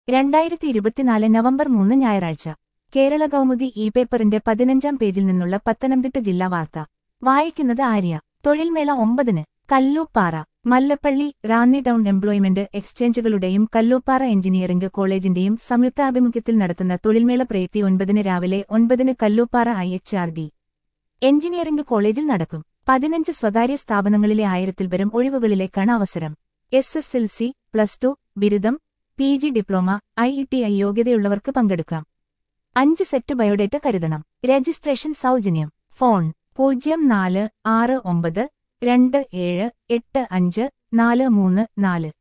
2024 November 3 ഞായറാഴ്ച കേരള കൗമുദി പേപ്പറിന്റെ 15-ാം പേജിൽ നിന്നുള്ള പത്തനംതിട്ട ജില്ലാ വാർത്ത വായിക്കുന്നത് ആര്യ. തൊഴിൽമേള 9-ന് കല്ലൂപ്പാറ. മല്ലപ്പള്ളി റാന്നി ടൗൺ എംപ്ലോയ്മെന്റ് എക്സ്ചേഞ്ചുകളുടെയും കല്ലൂപ്പാറ എഞ്ചിനീയറിംഗ് കോളേജിന്റെയും സംയുക്താഭിമുഖ്യത്തിൽ നടത്തുന്ന തൊഴിൽമേള പ്രവൃത്തി 9-ന് രാവിലെ 9-ന് കല്ലൂപ്പാറ IHRD എഞ്ചിനീയറിംഗ് കോളേജിൽ നടക്കും. 15 സ്വകാര്യ സ്ഥാപനങ്ങളിലെ 1000-ൽ വരും ഒഴിവുകളിലേക്കാണ് അവസരം. SSLC, +2, ബിരുദം, PG ഡിപ്ലോമ, ITI യോഗ്യതയുള്ളവർക്ക് പങ്കെടുക്കാം. 5 സെറ്റ് ബയോഡേറ്റ കരുതണം. രജിസ്ട്രേഷൻ സൗജന്യം. ഫോൺ 046927854344.